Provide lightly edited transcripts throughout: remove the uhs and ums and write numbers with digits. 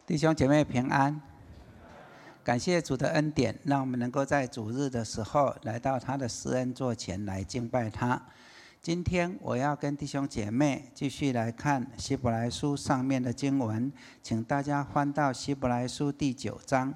弟兄姐妹平安，感谢主的恩典，让我们能够在主日的时候来到他的施恩座前来敬拜他。今天我要跟弟兄姐妹继续来看希伯来书上面的经文，请大家翻到希伯来书第9章。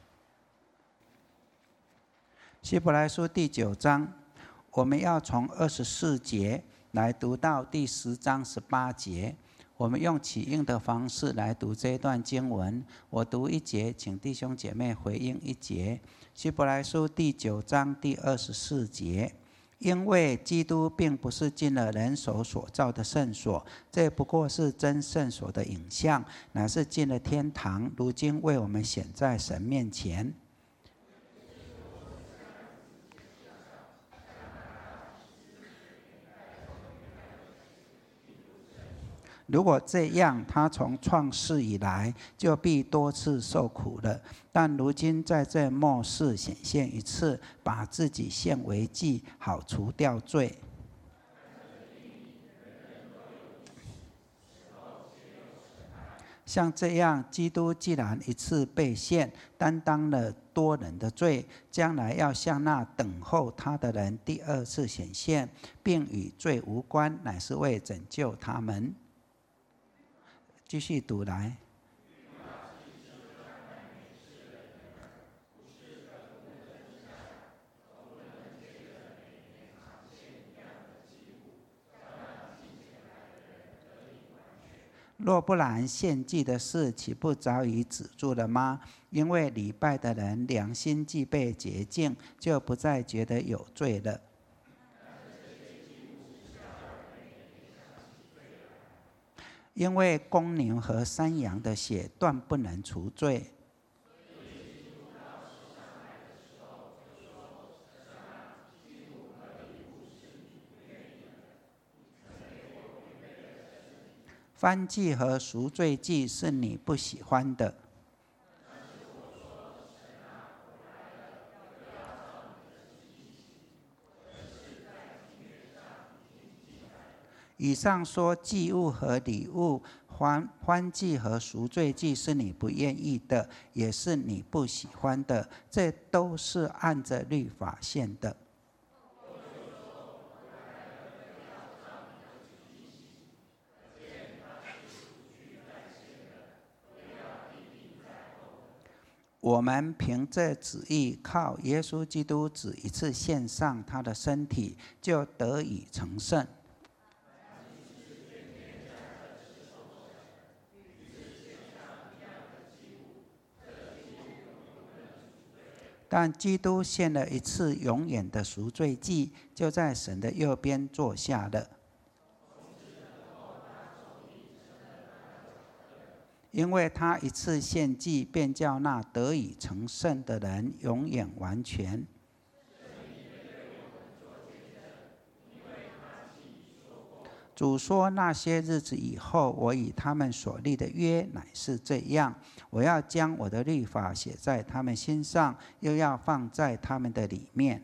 希伯来书第9章，我们要从24节来读到第10章18节。我们用起应的方式来读这一段经文，我读一节，请弟兄姐妹回应一节。希伯来书第9章第24节，因为基督并不是进了人手所造的圣所，这不过是真圣所的影像，乃是进了天堂，如今为我们显在神面前。如果这样，他从创世以来就必多次受苦了，但如今在这末世显现一次，把自己献为祭，好除掉罪。像这样，基督既然一次被献，担当了多人的罪，将来要向那等候他的人第二次显现，并与罪无关，乃是为拯救他们。继续读来。若不然，献祭的事岂不早已止住了吗？因为礼拜的人良心既被洁净，就不再觉得有罪了。因为公牛和山羊的血断不能除罪。燔祭和赎罪祭是你不喜欢的。以上说祭物和礼物、燔祭和赎罪祭是你不愿意的，也是你不喜欢的，这都是按着律法献的。我们凭这旨意，靠耶稣基督只一次献上他的身体，就得以成圣。但基督献了一次永远的赎罪祭，就在神的右边坐下了。因为他一次献祭，便叫那得以成圣的人永远完全。主说，那些日子以后，我与他们所立的约乃是这样，我要将我的律法写在他们心上，又要放在他们的里面。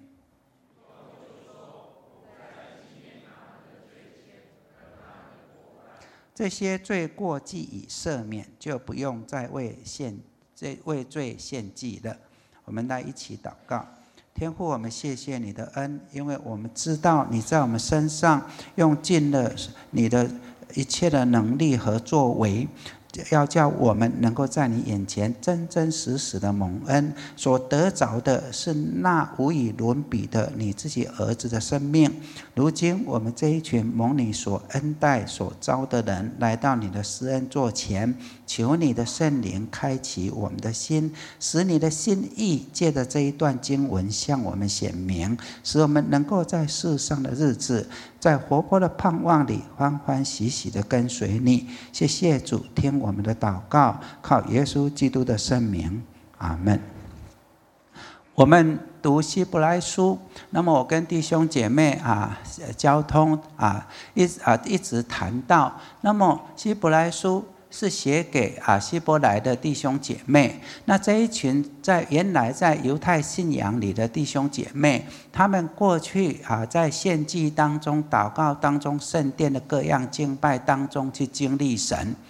这些罪过既已赦免，就不用再为罪献祭了。我们来一起祷告。天父，我们谢谢你的恩，因为我们知道你在我们身上用尽了你的一切的能力和作为，要叫我们能够在你眼前真真实实的蒙恩，所得着的是那无与伦比的你自己儿子的生命。如今我们这一群蒙你所恩待所招的人，来到你的施恩座前，求你的圣灵开启我们的心，使你的心意借着这一段经文向我们显明，使我们能够在世上的日子，在活泼的盼望里欢欢喜喜地跟随你。谢谢主，听我们的祷告，靠耶稣基督的圣名，阿们。我们读希伯来书，那么我跟弟兄姐妹交通一直谈到，那么希伯来书是写给希伯来的弟兄姐妹。那这一群原来在犹太信仰里的弟兄姐妹，他们过去在献祭当中、祷告当中、圣殿的各样敬拜当中去经历神。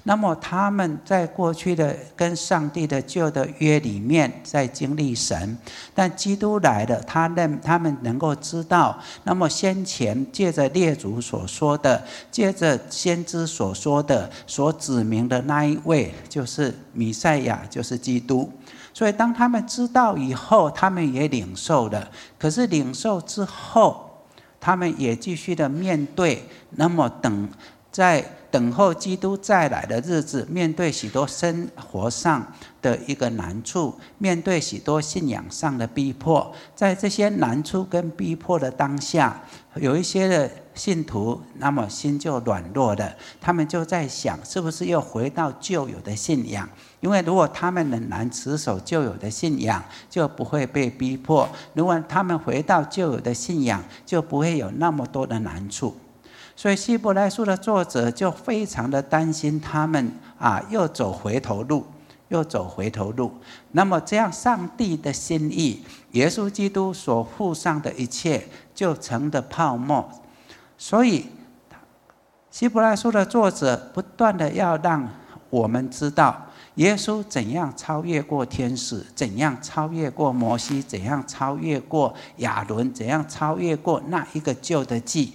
那么他们在过去的跟上帝的旧的约里面在经历神，但基督来了，他们能够知道，那么先前借着列祖所说的，借着先知所说的，所指明的那一位就是弥赛亚，就是基督。所以当他们知道以后，他们也领受了。可是领受之后，他们也继续的面对，那么在等候基督再来的日子，面对许多生活上的一个难处，面对许多信仰上的逼迫。在这些难处跟逼迫的当下，有一些的信徒那么心就软弱了，他们就在想，是不是又回到旧有的信仰？因为如果他们仍然持守旧有的信仰，就不会被逼迫；如果他们回到旧有的信仰，就不会有那么多的难处。所以希伯来书的作者就非常的担心他们又走回头路。那么这样上帝的心意，耶稣基督所付上的一切就成了泡沫。所以希伯来书的作者不断的要让我们知道，耶稣怎样超越过天使，怎样超越过摩西，怎样超越过亚伦，怎样超越过那一个旧的祭。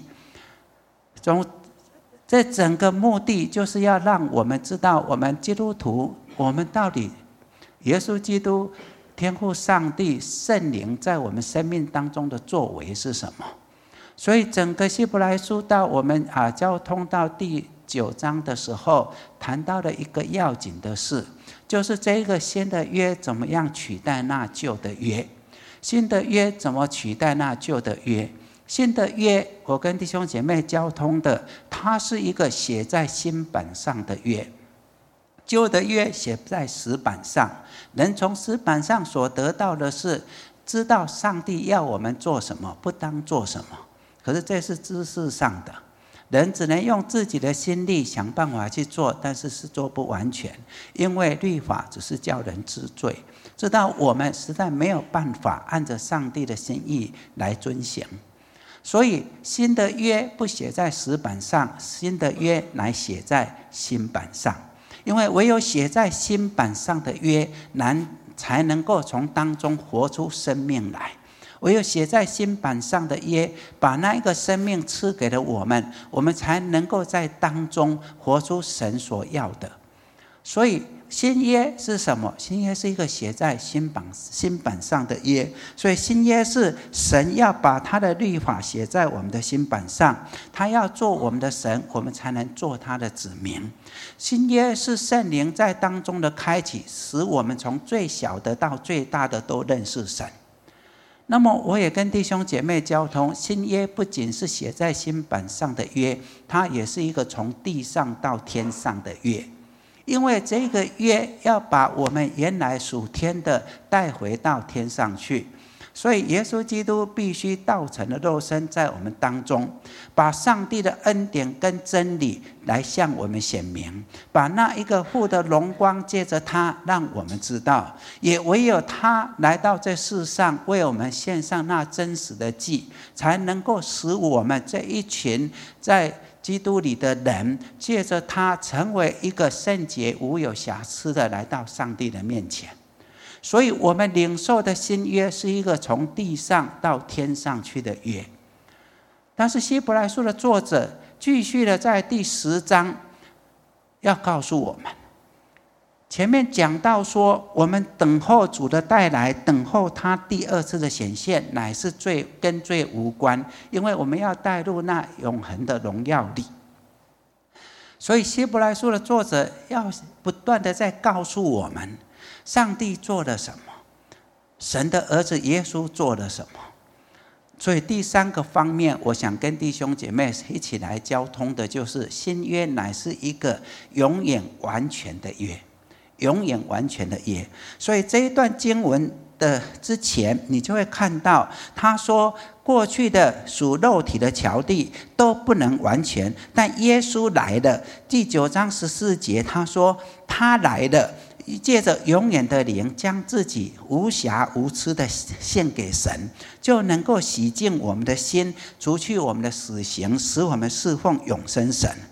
这整个目的就是要让我们知道，我们基督徒，我们到底耶稣基督、天父上帝、圣灵在我们生命当中的作为是什么。所以整个希伯来书到我们交通到第9章的时候，谈到了一个要紧的事，就是这个新的约怎么样取代那旧的约。新的约怎么取代那旧的约？新的约，我跟弟兄姐妹交通的，它是一个写在新版上的约。旧的约写在石板上，人从石板上所得到的是知道上帝要我们做什么，不当做什么。可是这是知识上的，人只能用自己的心力想办法去做，但是做不完全，因为律法只是叫人知罪，知道我们实在没有办法按着上帝的心意来遵行。所以新的约不写在石板上，新的约乃写在新版上。因为唯有写在新版上的约，才能够从当中活出生命来。唯有写在新版上的约，把那一个生命赐给了我们，我们才能够在当中活出神所要的。所以新约是什么？新约是一个写在新版上的约。所以新约是神要把他的律法写在我们的新版上，他要做我们的神，我们才能做他的子民。新约是圣灵在当中的开启，使我们从最小的到最大的都认识神。那么我也跟弟兄姐妹交通，新约不仅是写在新版上的约，它也是一个从地上到天上的约。因为这个约要把我们原来属天的带回到天上去，所以耶稣基督必须道成了肉身在我们当中，把上帝的恩典跟真理来向我们显明，把那一个父的荣光借着他让我们知道，也唯有他来到这世上为我们献上那真实的祭，才能够使我们这一群在基督里的人，借着他成为一个圣洁无有瑕疵的来到上帝的面前。所以我们领受的新约是一个从地上到天上去的约。但是希伯来书的作者继续的在第10章要告诉我们，前面讲到说，我们等候主的带来，等候他第2次的显现，乃是跟罪无关，因为我们要带入那永恒的荣耀里。所以希伯来书的作者要不断的在告诉我们，上帝做了什么，神的儿子耶稣做了什么。所以第3个方面，我想跟弟兄姐妹一起来交通的，就是新约乃是一个永远完全的约，永远完全的约。所以这一段经文的之前，你就会看到他说，过去的属肉体的侨地都不能完全，但耶稣来了。第9章14节他说，他来了，借着永远的灵，将自己无瑕无疵的献给神，就能够洗净我们的心，除去我们的死刑，使我们侍奉永生神。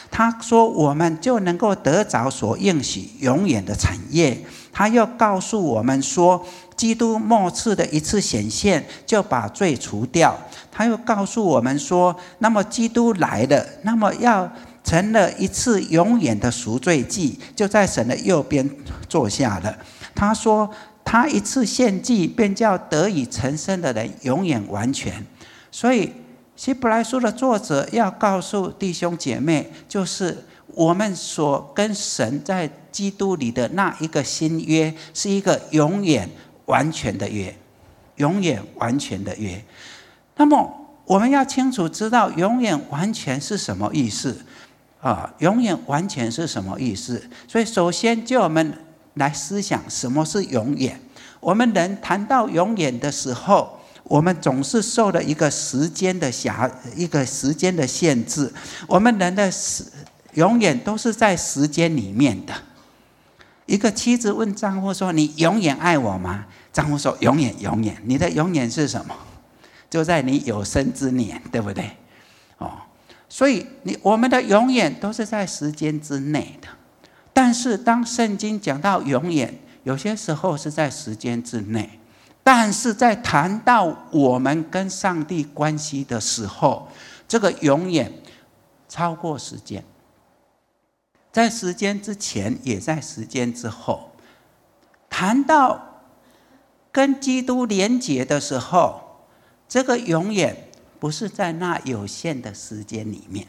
他说我们就能够得着所应许永远的产业。他又告诉我们说，基督末次的一次显现就把罪除掉。他又告诉我们说，那么基督来了，那么要成了一次永远的赎罪祭，就在神的右边坐下了。他说他一次献祭便叫得以成圣的人永远完全。所以希伯来书的作者要告诉弟兄姐妹，就是我们所跟神在基督里的那一个新约，是一个永远完全的约，永远完全的约。那么我们要清楚知道永远完全是什么意思永远完全是什么意思？所以首先就我们来思想什么是永远。我们人谈到永远的时候，我们总是受了一个时间的限制。我们人的永远都是在时间里面的。一个妻子问丈夫说，你永远爱我吗？丈夫说，永远永远。你的永远是什么？就在你有生之年，对不对？所以我们的永远都是在时间之内的。但是当圣经讲到永远，有些时候是在时间之内，但是在谈到我们跟上帝关系的时候，这个永远超过时间，在时间之前也在时间之后。谈到跟基督连结的时候，这个永远不是在那有限的时间里面。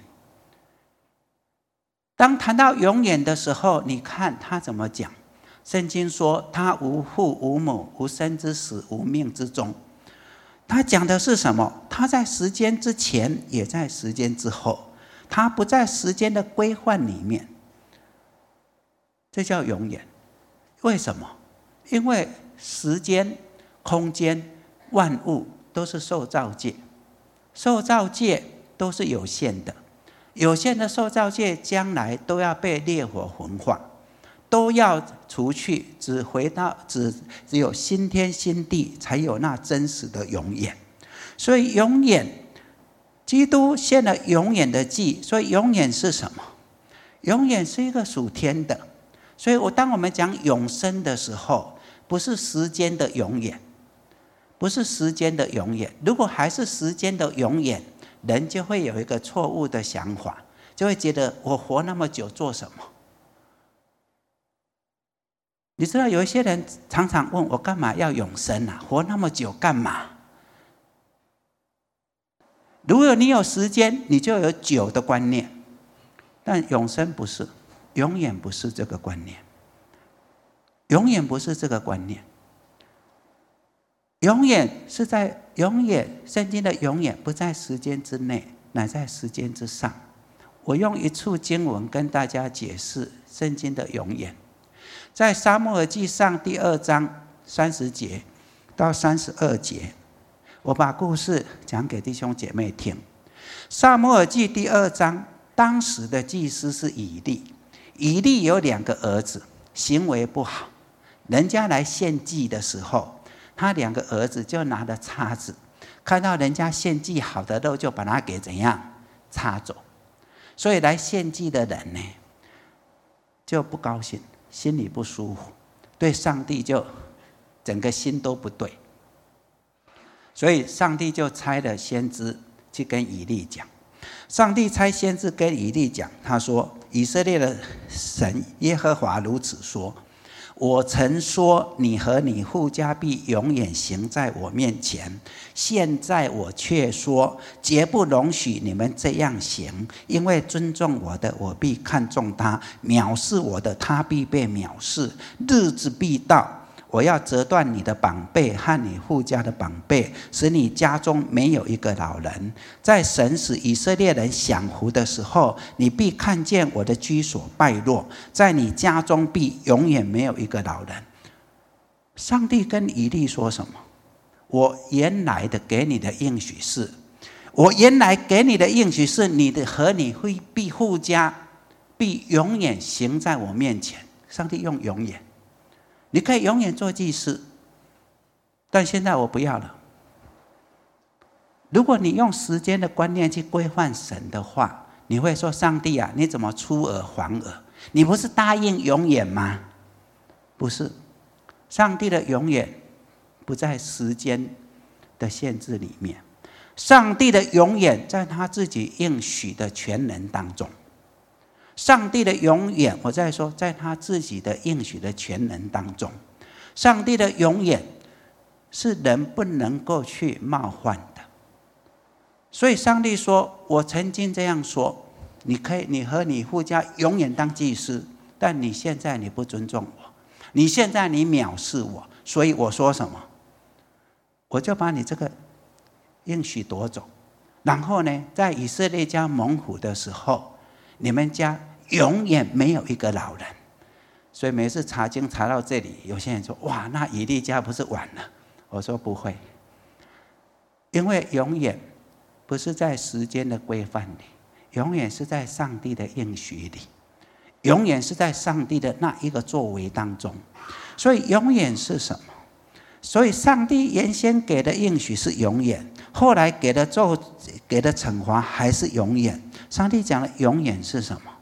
当谈到永远的时候，你看他怎么讲。圣经说他无父无母，无生之始，无命之终。他讲的是什么？他在时间之前也在时间之后，他不在时间的规范里面，这叫永远。为什么？因为时间空间万物都是受造界，受造界都是有限的，有限的受造界将来都要被烈火焚化，都要除去，只有新天新地才有那真实的永远。所以永远，基督献了永远的祭。所以永远是什么？永远是一个属天的。所以当我们讲永生的时候，不是时间的永远，不是时间的永远。如果还是时间的永远，人就会有一个错误的想法，就会觉得我活那么久做什么？你知道有一些人常常问我，干嘛要永生啊？活那么久干嘛？如果你有时间，你就有久的观念，但永生不是，永远不是这个观念，永远不是这个观念。永远是在永远，圣经的永远不在时间之内，乃在时间之上。我用一处经文跟大家解释圣经的永远，在撒母耳记上第2章30节到32节，我把故事讲给弟兄姐妹听。撒母耳记第2章，当时的祭司是以利，以利有2个儿子，行为不好，人家来献祭的时候，他2个儿子就拿着叉子，看到人家献祭好的肉，就把它给怎样插走。所以来献祭的人呢，就不高兴，心里不舒服，对上帝就整个心都不对。所以上帝就差了先知去跟以利讲。上帝差先知跟以利讲，他说，以色列的神耶和华如此说，我曾说你和你父家必永远行在我面前，现在我却说绝不容许你们这样行，因为尊重我的，我必看重他；藐视我的，他必被藐视。日子必到，我要折断你的膀臂和你父家的膀臂，使你家中没有一个老人。在神使以色列人享福的时候，你必看见我的居所败落，在你家中必永远没有一个老人。上帝跟以利说什么？我原来的给你的应许是，我原来给你的应许是，你的和你父家必永远行在我面前。上帝用永远，你可以永远做祭司，但现在我不要了。如果你用时间的观念去规范神的话， 你会说上帝啊，你怎么出尔反尔？你不是答应永远吗？不是，上帝的永远不在时间的限制里面，上帝的永远在他自己应许的全能当中。上帝的永远，我再说，在他自己的应许的全能当中。上帝的永远是人不能够去冒犯的。所以上帝说，我曾经这样说，你和你父家永远当祭司，但你现在你不尊重我，你现在你藐视我，所以我说什么，我就把你这个应许夺走。然后呢，在以色列家猛虎的时候，你们家永远没有一个老人。所以每次查经查到这里，有些人说，哇，那以利家不是完了？我说不会，因为永远不是在时间的规范里，永远是在上帝的应许里，永远是在上帝的那一个作为当中。所以永远是什么？所以上帝原先给的应许是永远，后来给的惩罚还是永远。上帝讲的永远是什么？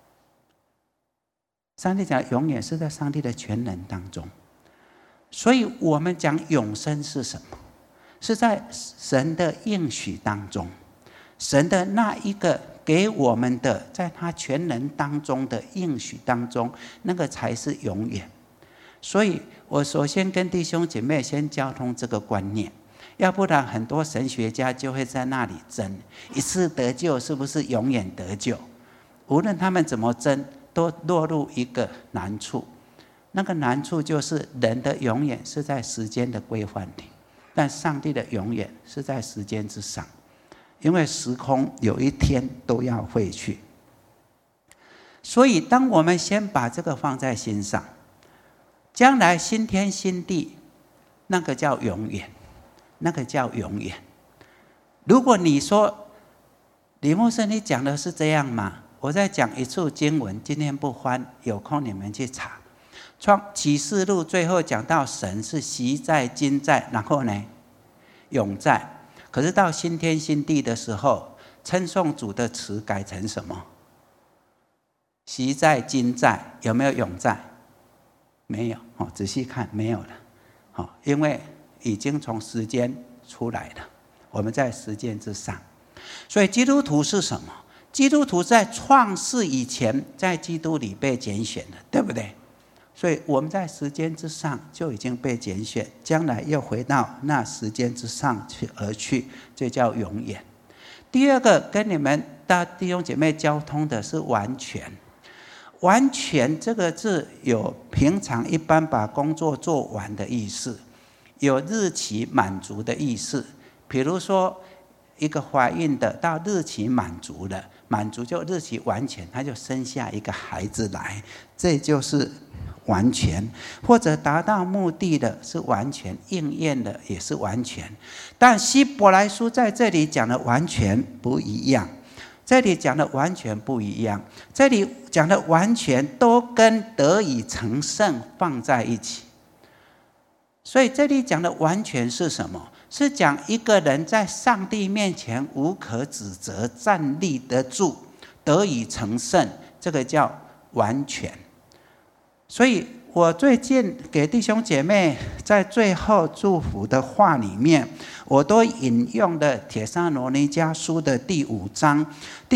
上帝讲的永远是在上帝的全能当中。所以我们讲永生是什么？是在神的应许当中，神的那一个给我们的，在他全能当中的应许当中，那个才是永远。所以我首先跟弟兄姐妹先交通这个观念，要不然很多神学家就会在那里争，一次得救是不是永远得救？无论他们怎么争，都落入一个难处。那个难处就是人的永远是在时间的规范里，但上帝的永远是在时间之上，因为时空有一天都要废去。所以当我们先把这个放在心上，将来新天新地，那个叫永远，那个叫永远。如果你说李牧师你讲的是这样吗？我再讲一处经文，今天不翻，有空你们去查。启示录最后讲到神是昔在今在，然后呢永在。可是到新天新地的时候，称颂主的词改成什么？昔在今在，有没有永在？没有，仔细看没有了，因为已经从时间出来了，我们在时间之上。所以基督徒是什么？基督徒在创世以前，在基督里被拣选了，对不对？所以我们在时间之上就已经被拣选，将来又回到那时间之上而去，这叫永远。第二个跟你们大弟兄姐妹交通的是完全。完全这个字有平常一般把工作做完的意思，有日期满足的意思。比如说一个怀孕的到日期满足了，满足就日期完全，他就生下一个孩子来，这就是完全。或者达到目的的是完全，应验的也是完全。但希伯来书在这里讲的完全不一样，这里讲的完全不一样，这里讲的完全都跟得以成圣放在一起。所以这里讲的完全是什么？是讲一个人在上帝面前无可指责，站立得住，得以成圣，这个叫完全。所以我最近给弟兄姐妹在最后祝福的话里面，我都引用了帖撒罗尼迦书的第5章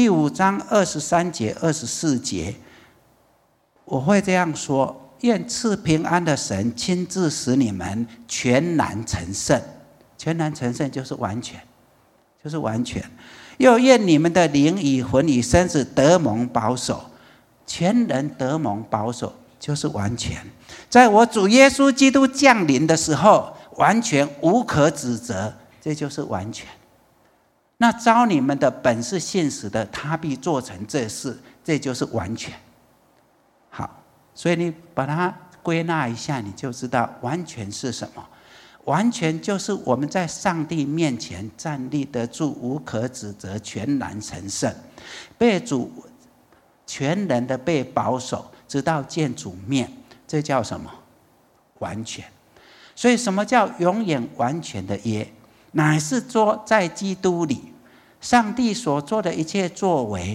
23节24节，我会这样说：愿赐平安的神亲自使你们全然成圣。全然成圣就是完全，就是完全。又愿你们的灵与魂与身子得蒙保守。全人得蒙保守就是完全。在我主耶稣基督降临的时候，完全无可指责，这就是完全。那招你们的本是信实的，他必做成这事，这就是完全。好，所以你把它归纳一下，你就知道完全是什么。完全就是我们在上帝面前站立得住，无可指责，全然成圣，被主全人的被保守，直到见主面，这叫什么？完全。所以什么叫永远完全的约？乃是说在基督里，上帝所做的一切作为，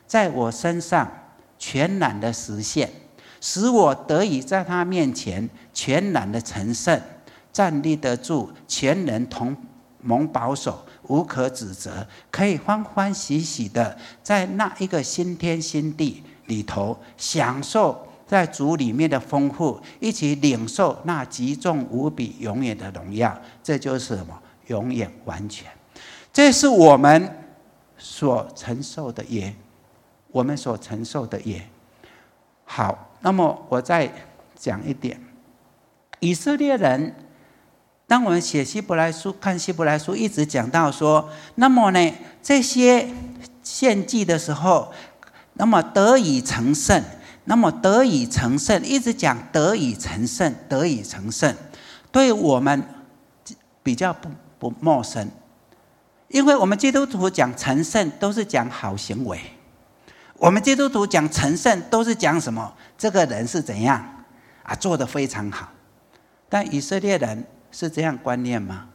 在我身上全然的实现，使我得以在他面前全然的成圣，站立得住，全人同蒙保守，无可指责，可以欢欢喜喜的在那一个新天新地里头享受在主里面的丰富，一起领受那极重无比永远的荣耀。这就是什么？永远完全。这是我们所承受的业，我们所承受的业。好，那么我再讲一点，以色列人，当我们写希伯来书，看希伯来书，一直讲到说，那么呢，这些献祭的时候，那么得以成圣，那么得以成圣，一直讲得以成圣，得以成圣，对我们比较不陌生，因为我们基督徒讲成圣都是讲好行为，我们基督徒讲成圣都是讲什么？这个人是怎样啊，做得非常好。但以色列人是这样观念吗？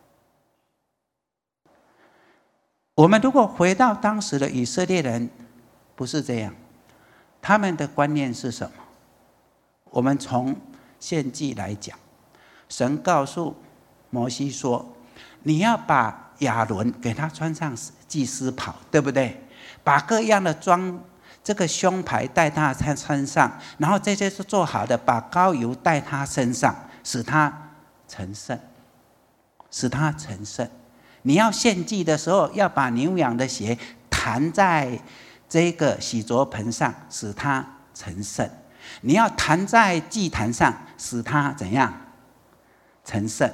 我们如果回到当时的以色列人，不是这样。他们的观念是什么？我们从献祭来讲，神告诉摩西说，你要把亚伦给他穿上祭司袍，对不对？把各样的这个胸牌戴他身上，然后这些是做好的，把膏油戴他身上，使他成圣，使他成圣。你要献祭的时候，要把牛羊的血弹在这个洗濯盆上，使它成圣。你要弹在祭坛上，使它怎样成圣。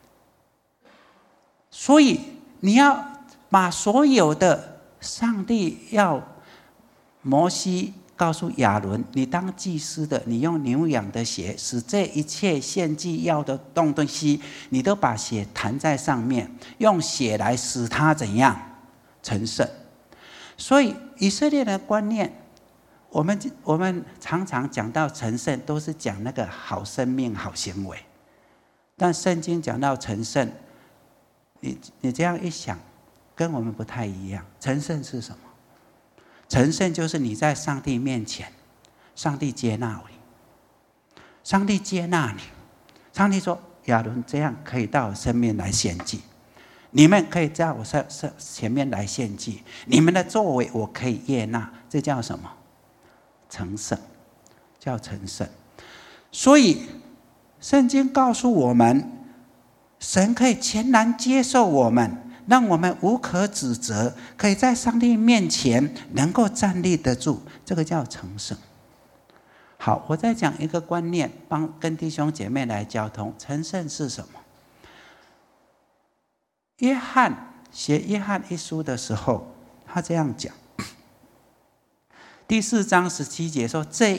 所以你要把所有的上帝要摩西告诉亚伦，你当祭司的，你用牛羊的血，使这一切献祭要的东西，你都把血弹在上面，用血来使它怎样成圣。所以以色列的观念，我们常常讲到成圣，都是讲那个好生命、好行为。但圣经讲到成圣，你这样一想，跟我们不太一样。成圣是什么？成圣就是你在上帝面前，上帝接纳你，上帝接纳你，上帝说亚伦这样可以到我身边来献祭，你们可以在我前面来献祭，你们的作为我可以悦纳，这叫什么？成圣，叫成圣。所以圣经告诉我们，神可以全然接受我们，让我们无可指责，可以在上帝面前能够站立得住，这个叫成圣。好，我再讲一个观念，跟弟兄姐妹来交通。成圣是什么？约翰写约翰一书的时候，他这样讲，第4章17节说，这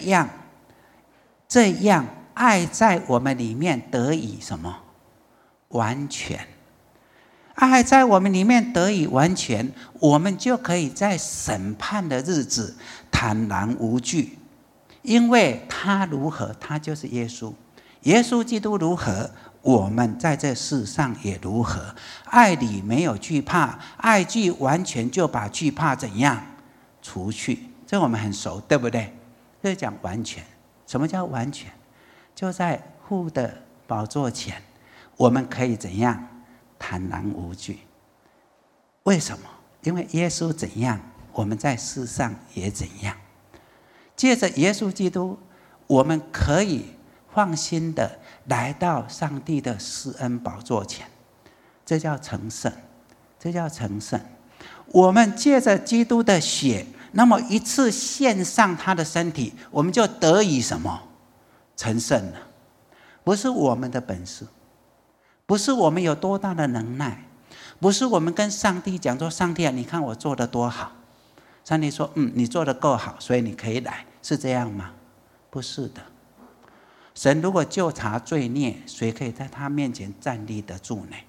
样爱在我们里面得以什么？完全。爱在我们里面得以完全，我们就可以在审判的日子坦然无惧，因为他如何，他就是耶稣，耶稣基督如何，我们在这世上也如何。爱里没有惧怕，爱具完全，就把惧怕怎样除去。这我们很熟，对不对？这讲完全。什么叫完全？就在父的宝座前，我们可以怎样坦然无惧。为什么？因为耶稣怎样，我们在世上也怎样。借着耶稣基督，我们可以放心的来到上帝的施恩宝座前，这叫成圣，这叫成圣。我们借着基督的血，那么一次献上他的身体，我们就得以什么？成圣了。不是我们的本事，不是我们有多大的能耐，不是我们跟上帝讲说，上帝啊，你看我做得多好。上帝说，你做得够好，所以你可以来，是这样吗？不是的。神如果究察罪孽，谁可以在他面前站立得住呢？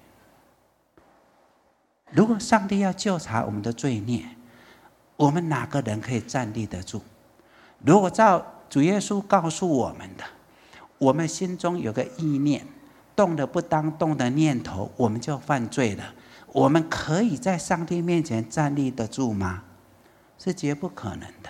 如果上帝要究察我们的罪孽，我们哪个人可以站立得住？如果照主耶稣告诉我们的，我们心中有个意念，动了不当动的念头，我们就犯罪了。我们可以在上帝面前站立得住吗？ 是绝不可能的，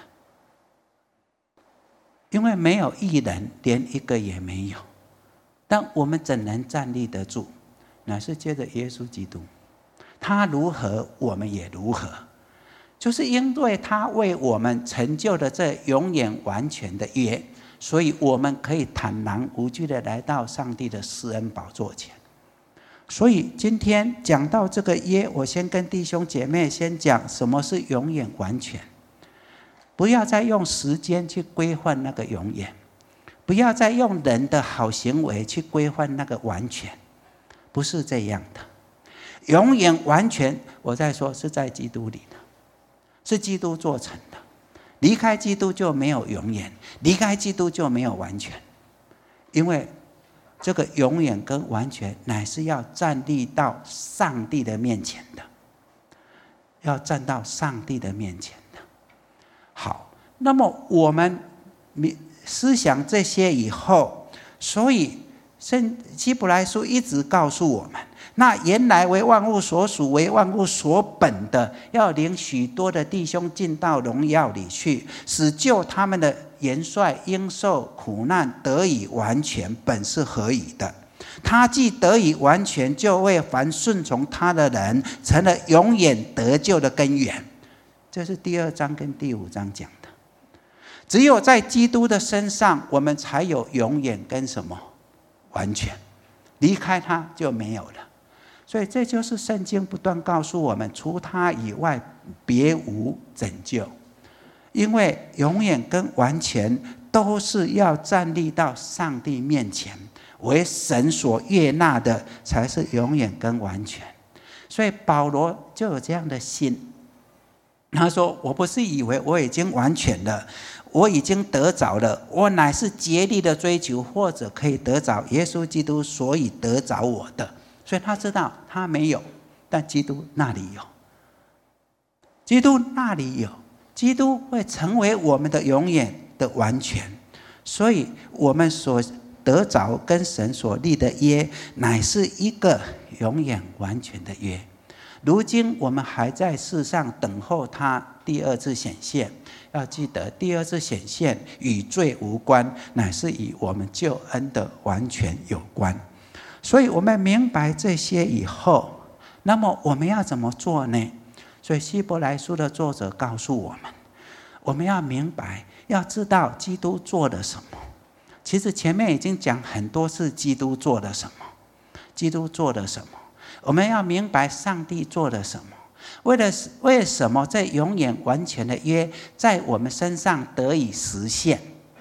因为没有义人，连一个也没有。但我们怎能站立得住？乃是借着耶稣基督，他如何，我们也如何。就是因为他为我们成就了这永远完全的约，所以我们可以坦然无惧的来到上帝的施恩宝座前。所以今天讲到这个约，我先跟弟兄姐妹先讲什么是永远完全。不要再用时间去规范那个永远，不要再用人的好行为去规范那个完全，不是这样的。永远完全，我再说是在基督里的，是基督做成的。离开基督就没有永远，离开基督就没有完全。因为这个永远跟完全乃是要站立到上帝的面前的，要站到上帝的面前的。好，那么我们思想这些以后，所以希伯来书一直告诉我们，那原来为万物所属，为万物所本的，要领许多的弟兄进到荣耀里去，使救他们的元帅应受苦难，得以完全，本是合宜的。他既得以完全，就为凡顺从他的人成了永远得救的根源。这是第2章跟第5章讲的。只有在基督的身上，我们才有永远跟什么完全，离开他就没有了。所以这就是圣经不断告诉我们，除他以外别无拯救。因为永远跟完全都是要站立到上帝面前，为神所悦纳的，才是永远跟完全。所以保罗就有这样的心，他说，我不是以为我已经完全了，我已经得着了，我乃是竭力的追求，或者可以得着耶稣基督，所以得着我的。所以他知道他没有，但基督那里有，基督那里有，基督会成为我们的永远的完全。所以我们所得着跟神所立的约，乃是一个永远完全的约。如今我们还在世上等候他第2次显现，要记得第2次显现与罪无关，乃是与我们救恩的完全有关。所以我们明白这些以后，那么我们要怎么做呢？所以希伯来书的作者告诉我们，我们要明白，要知道基督做了什么。其实前面已经讲很多次基督做了什么，基督做了什么，我们要明白上帝做了什么。为什么这永远完全的约在我们身上得以实现？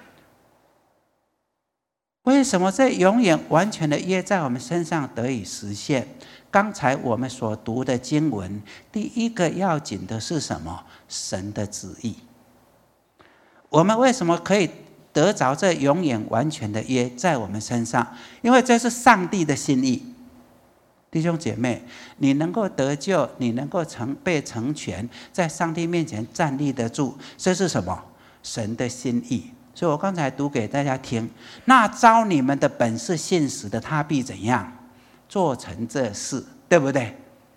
为什么这永远完全的约在我们身上得以实现？刚才我们所读的经文，第一个要紧的是什么？神的旨意。我们为什么可以得着这永远完全的约在我们身上？因为这是上帝的心意。弟兄姐妹，你能够得救，你能够被成全，在上帝面前站立得住，这是什么？神的心意。所以我刚才读给大家听，那招你们的本是信实的，他必怎样做成这事，对不对？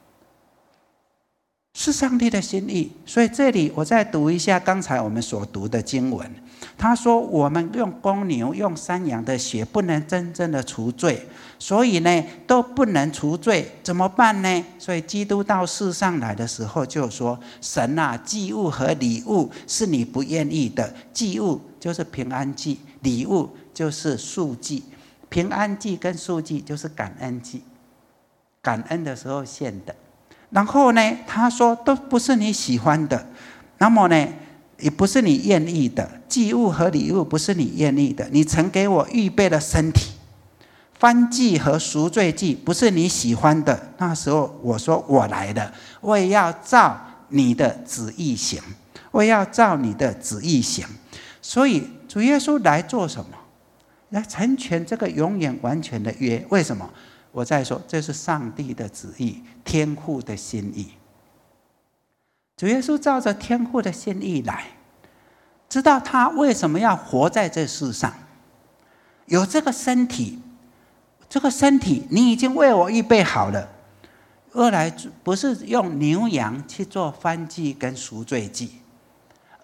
是上帝的心意。所以这里我再读一下刚才我们所读的经文，他说我们用公牛用山羊的血不能真正的除罪，所以呢都不能除罪，怎么办呢？所以基督到世上来的时候就说，神啊，祭物和礼物是你不愿意的，祭物就是平安祭，礼物就是赎祭。平安祭跟赎祭就是感恩祭，感恩的时候献的。然后呢，他说都不是你喜欢的，那么呢也不是你愿意的，祭物和礼物不是你愿意的，你曾给我预备了身体。燔祭和赎罪祭不是你喜欢的，那时候我说我来了，我也要照你的旨意行，我也要照你的旨意行。所以主耶稣来做什么？来成全这个永远完全的约。为什么？我再说，这是上帝的旨意，天父的心意。主耶稣照着天父的心意来，知道他为什么要活在这世上，有这个身体，这个身体你已经为我预备好了。二来不是用牛羊去做燔祭跟赎罪祭，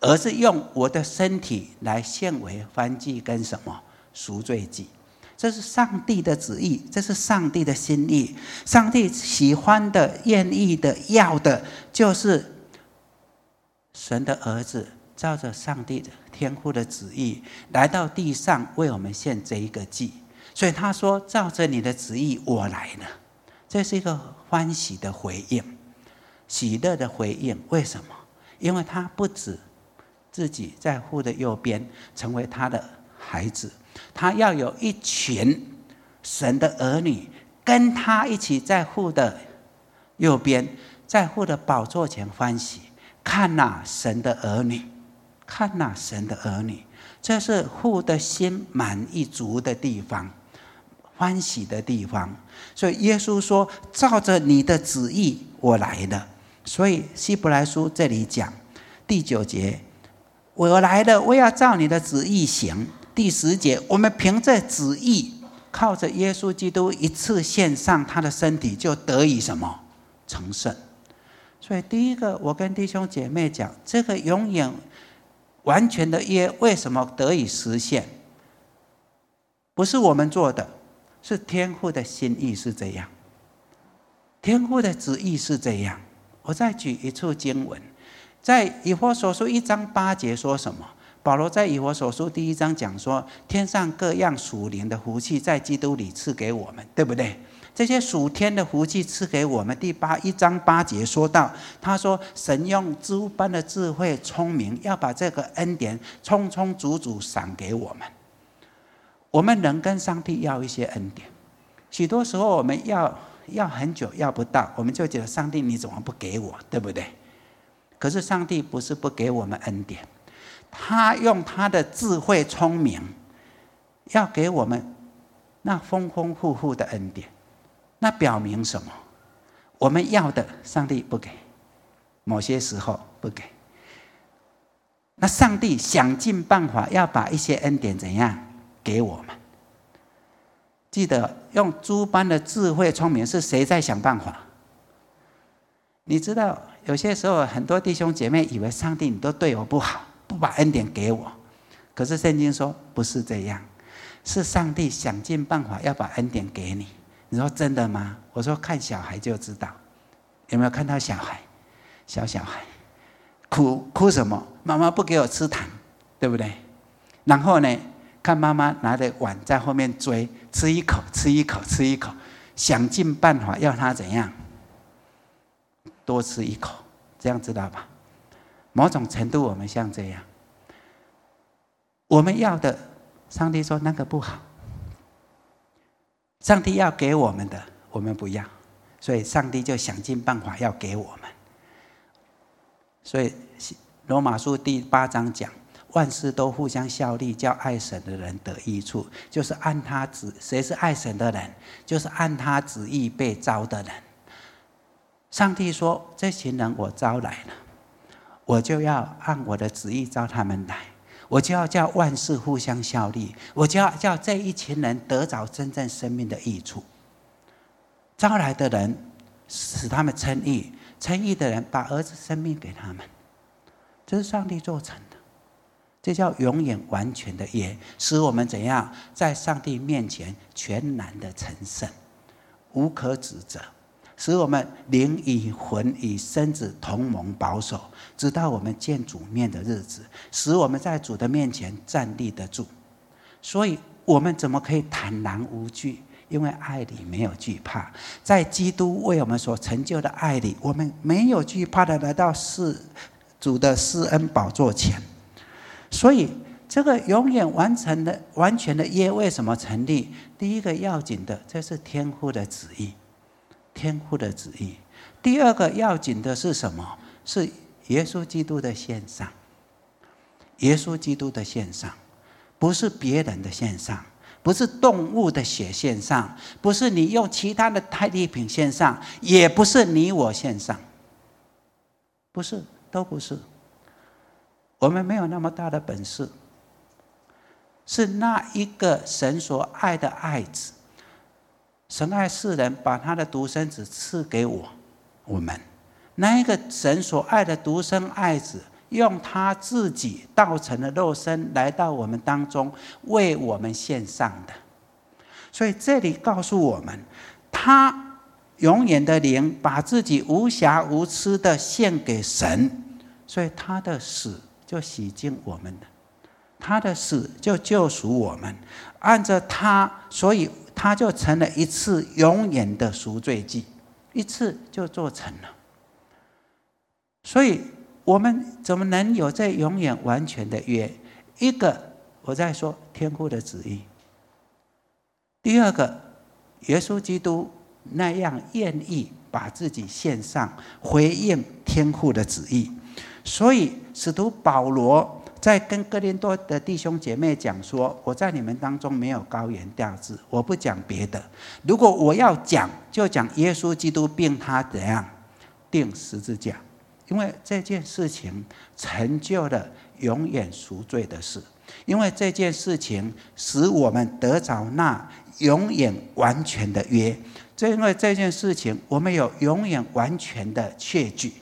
而是用我的身体来献为燔祭跟什么赎罪祭。这是上帝的旨意，这是上帝的心意。上帝喜欢的、愿意的、要的，就是神的儿子照着上帝的天父的旨意来到地上，为我们献这一个祭。所以他说：“照着你的旨意，我来了。”这是一个欢喜的回应，喜乐的回应。为什么？因为他不止自己在父的右边成为他的孩子，他要有一群神的儿女跟他一起在父的右边，在父的宝座前欢喜。看哪，神的儿女，看哪，神的儿女，这是父的心满意足的地方，欢喜的地方。所以耶稣说：“照着你的旨意，我来了。”所以希伯来书这里讲第9节，我来了，我要照你的旨意行。第10节，我们凭着旨意，靠着耶稣基督一次献上他的身体，就得以什么？成圣。所以第一个，我跟弟兄姐妹讲，这个永远完全的约为什么得以实现？不是我们做的，是天父的心意是这样，天父的旨意是这样。我再举一处经文，在以弗所书1章8节说什么？保罗在以弗所书第1章讲说，天上各样属灵的福气在基督里赐给我们，对不对？这些属天的福气赐给我们。1章8节说到，他说神用诸般的智慧聪明，要把这个恩典充充足足赏给我们。我们人跟上帝要一些恩典，许多时候我们要很久要不到，我们就觉得上帝你怎么不给我，对不对？可是上帝不是不给我们恩典，他用他的智慧聪明要给我们那丰丰富富的恩典。那表明什么？我们要的上帝不给，某些时候不给。那上帝想尽办法要把一些恩典怎样给我们？记得用诸般的智慧聪明，是谁在想办法？你知道有些时候很多弟兄姐妹以为上帝你都对我不好，不把恩典给我。可是圣经说不是这样，是上帝想尽办法要把恩典给你。你说真的吗？我说看小孩就知道。有没有看到小孩？小孩哭什么？妈妈不给我吃糖，对不对？然后呢，看妈妈拿着碗在后面追，吃一口，想尽办法要他怎样多吃一口，这样知道吧？某种程度我们像这样，我们要的，上帝说那个不好。上帝要给我们的，我们不要，所以上帝就想尽办法要给我们。所以罗马书第8章讲，万事都互相效力，叫爱神的人得益处，就是按他谁是爱神的人？就是按他旨意被召的人。上帝说：“这群人我招来了，我就要按我的旨意召他们来。”我就要叫万事互相效力，我就要叫这一群人得着真正生命的益处。招来的人使他们称义，称义的人把儿子生命给他们，这是上帝做成的。这叫永远完全的约，使我们怎样在上帝面前全然的成圣，无可指责，使我们灵与魂与身子同蒙保守，直到我们见主面的日子，使我们在主的面前站立得住。所以我们怎么可以坦然无惧？因为爱里没有惧怕，在基督为我们所成就的爱里，我们没有惧怕的来到主的施恩宝座前。所以这个永远完全的约为什么成立？第一个要紧的，这是天父的旨意，天父的旨意。第二个要紧的是什么？是耶稣基督的献上，耶稣基督的献上，不是别人的献上，不是动物的血献上，不是你用其他的代替品献上，也不是你我献上，不是，都不是。我们没有那么大的本事，是那一个神所爱的爱子。神爱世人，把他的独生子赐给我们。那一个神所爱的独生爱子， 用他自己道成的肉身来到我们当中，为我们献上的。所以这里告诉我们，他永远的灵把自己无瑕无疵的献给神，所以他的死就洗净我们的，他的死就救赎我们。按着他，所以他就成了一次永远的赎罪祭，一次就做成了。所以我们怎么能有这永远完全的约？一个，我在说天父的旨意；第二个，耶稣基督那样愿意把自己献上，回应天父的旨意。所以使徒保罗在跟哥林多的弟兄姐妹讲说，我在你们当中没有高言调制，我不讲别的，如果我要讲，就讲耶稣基督并他怎样钉十字架，因为这件事情成就了永远赎罪的事，因为这件事情使我们得着那永远完全的约，因为这件事情我们有永远完全的确据。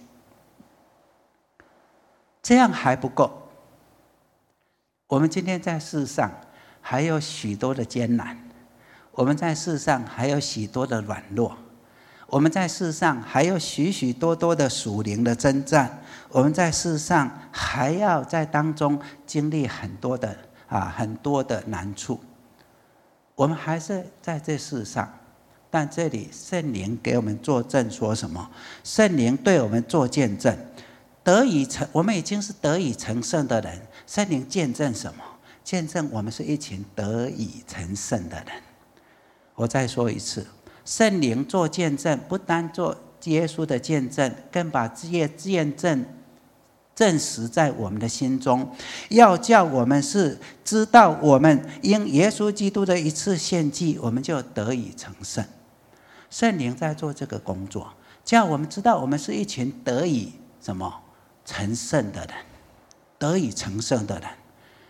这样还不够，我们今天在世上还有许多的艰难，我们在世上还有许多的软弱，我们在世上还有许许多多的属灵的征战，我们在世上还要在当中经历很多的难处，我们还是在这世上。但这里圣灵给我们作证说什么？圣灵对我们做见证，我们已经是得以成圣的人。圣灵见证什么？见证我们是一群得以成圣的人。我再说一次，圣灵做见证，不单做耶稣的见证，更把这些见证证实在我们的心中，要叫我们是知道，我们因耶稣基督的一次献祭，我们就得以成圣。圣灵在做这个工作，叫我们知道我们是一群得以什么成圣的人，得以成圣的人。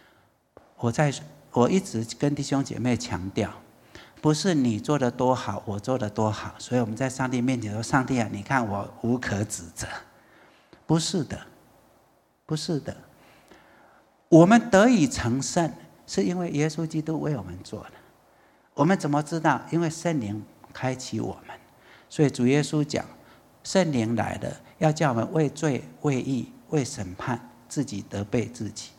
我一直跟弟兄姐妹强调，不是你做得多好，我做得多好，所以我们在上帝面前说，上帝啊，你看我无可指责。不是的，不是的，我们得以成圣是因为耶稣基督为我们做的。我们怎么知道？因为圣灵开启我们。所以主耶稣讲，圣灵来了，要叫我们为罪、为义、为审判，自己责备自己。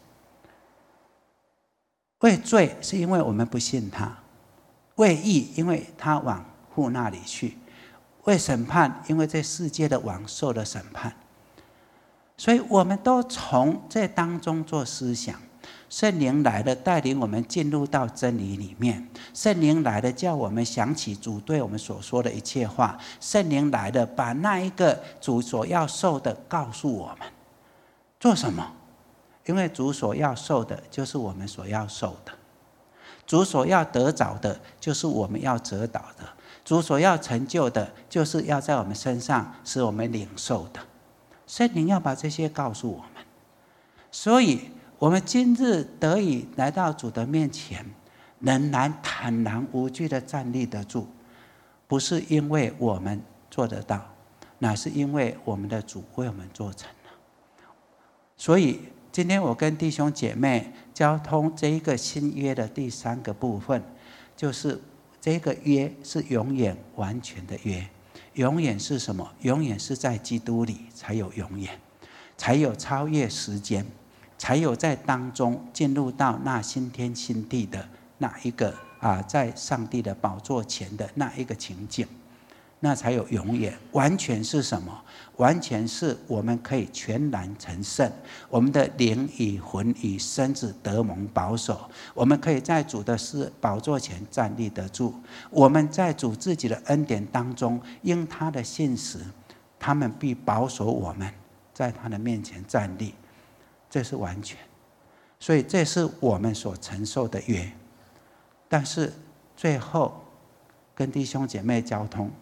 为罪是因为我们不信他，为义因为他往父那里去，为审判因为这世界的王受了审判。所以我们都从这当中做思想。圣灵来了，带领我们进入到真理里面。圣灵来了，叫我们想起主对我们所说的一切话。圣灵来了，把那一个主所要受的告诉我们。做什么？因为主所要受的就是我们所要受的，主所要得着的就是我们要得到的，主所要成就的就是要在我们身上使我们领受的。圣灵要把这些告诉我们，所以我们今日得以来到主的面前，仍然坦然无惧地站立得住，不是因为我们做得到，乃是因为我们的主为我们做成了。所以今天我跟弟兄姐妹交通这一个新约的第三个部分，就是这个约是永远完全的约。永远是什么？永远是在基督里才有永远，才有超越时间，才有在当中进入到那新天新地的那一个在上帝的宝座前的那一个情景，那才有永远。完全是什么？完全是我们可以全然成圣，我们的灵与魂与身子得蒙保守，我们可以在主的宝座前站立得住。我们在主自己的恩典当中，因他的信实，他们必保守我们在他的面前站立。这是完全，所以这是我们所承受的约。但是最后跟弟兄姐妹交通，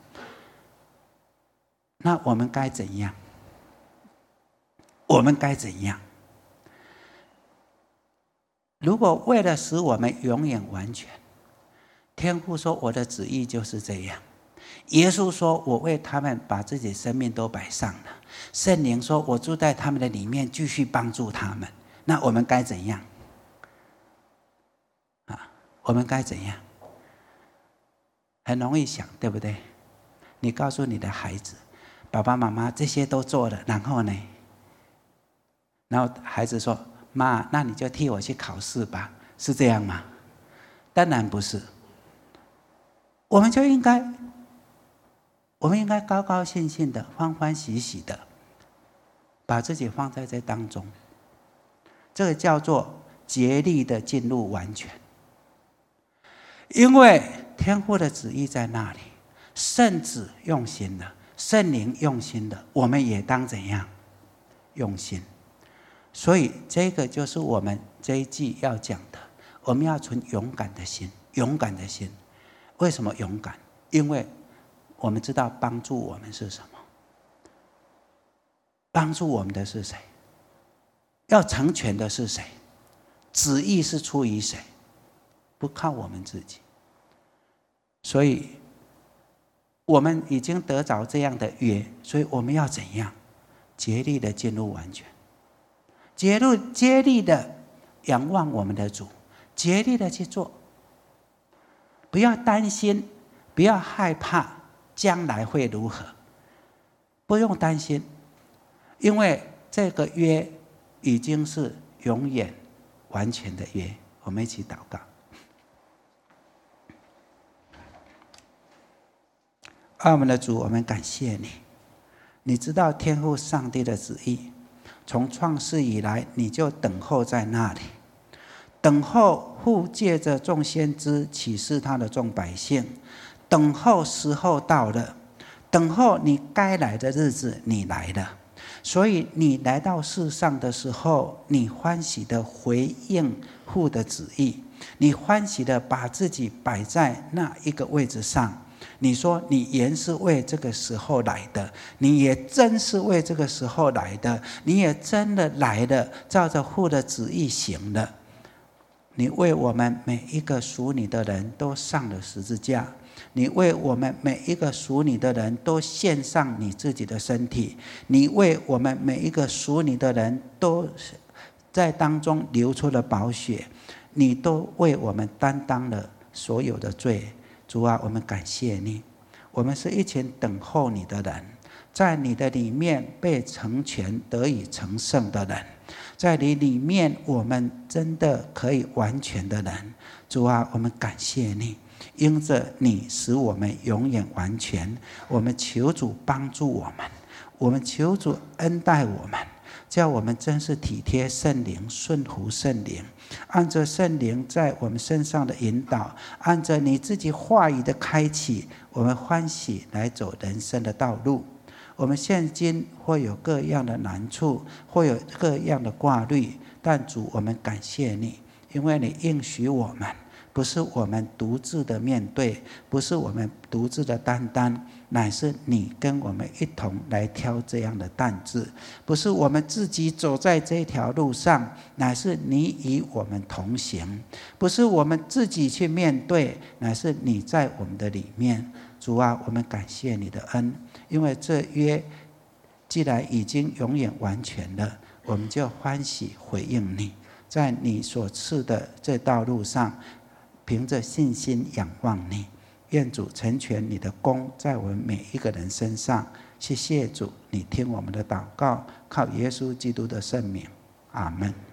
那我们该怎样？我们该怎样？如果为了使我们永远完全，天父说我的旨意就是这样， 耶稣说我为他们把自己生命都摆上了，圣灵说我住在他们的里面，继续帮助他们。那我们该怎样我们该怎样？很容易想，对不对？你告诉你的孩子，爸爸妈妈这些都做了，然后呢？然后孩子说，妈，那你就替我去考试吧，是这样吗？当然不是。我们应该高高兴兴的，欢欢喜喜的把自己放在这当中，这个叫做竭力的进入完全。因为天父的旨意在那里，圣子用心了，圣灵用心了，我们也当怎样用心。所以这个就是我们这一季要讲的，我们要存勇敢的心。勇敢的心，为什么勇敢？因为我们知道帮助我们是什么，帮助我们的是谁，要成全的是谁，旨意是出于谁，不靠我们自己。所以我们已经得着这样的约，所以我们要怎样？竭力的进入完全，竭力的仰望我们的主，竭力的去做。不要担心，不要害怕将来会如何，不用担心，因为这个约已经是永远完全的约。我们一起祷告。爱我们的主，我们感谢你，你知道天父上帝的旨意，从创世以来你就等候在那里，等候父借着众先知启示他的众百姓，等候时候到了，等候你该来的日子你来了。所以你来到世上的时候，你欢喜的回应父的旨意，你欢喜的把自己摆在那一个位置上。你说你原是为这个时候来的，你也真是为这个时候来的，你也真的来了，照着父的旨意行了。你为我们每一个属你的人都上了十字架，你为我们每一个属你的人都献上你自己的身体，你为我们每一个属你的人都在当中流出了宝血，你都为我们担当了所有的罪。主啊，我们感谢你，我们是一群等候你的人，在你的里面被成全得以成圣的人，在你里面我们真的可以完全的人。主啊，我们感谢你，因着你使我们永远完全。我们求主帮助我们，我们求主恩待我们，叫我们真是体贴圣灵，顺服圣灵，按着圣灵在我们身上的引导，按着你自己话语的开启，我们欢喜来走人生的道路。我们现今会有各样的难处，会有各样的挂虑，但主，我们感谢你，因为你应许我们，不是我们独自的面对，不是我们独自的担当，乃是你跟我们一同来挑这样的担子，不是我们自己走在这条路上，乃是你与我们同行，不是我们自己去面对，乃是你在我们的里面。主啊，我们感谢你的恩，因为这约既然已经永远完全了，我们就欢喜回应你，在你所赐的这道路上，凭着信心仰望你。愿主成全你的功在我们每一个人身上。谢谢主，你听我们的祷告，靠耶稣基督的圣名，阿们。